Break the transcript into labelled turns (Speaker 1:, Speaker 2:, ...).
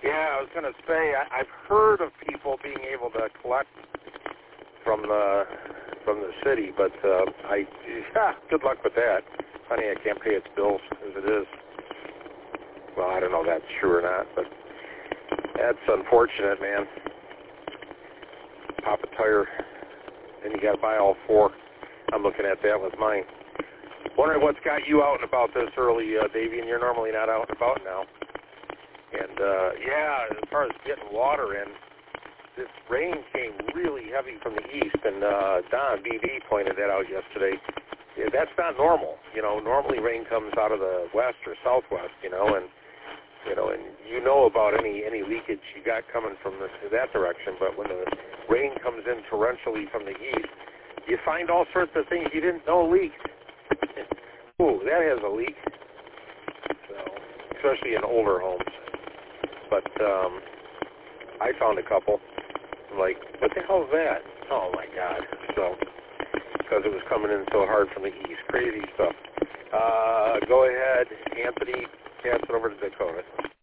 Speaker 1: Yeah, I was going to say, I've heard of people being able to collect from the city, but good luck with that. Honey, I can't pay its bills as it is. Well, I don't know if that's true or not, but that's unfortunate, man. Pop a tire, then you got to buy all four. I'm looking at that with mine. Wondering what's got you out and about this early, Davey, and you're normally not out and about now. And, as far as getting water in, this rain came really heavy from the east, and Don, BB, pointed that out yesterday. Yeah, that's not normal. Normally rain comes out of the west or southwest, and about any leakage you got coming from that direction, but when the rain comes in torrentially from the east, you find all sorts of things you didn't know leaked. Ooh, that has a leak. So, especially in older homes. But I found a couple. I'm like, what the hell is that? Oh my God. So, because it was coming in so hard from the east. Crazy stuff. Go ahead, Anthony, pass it over to Dakota.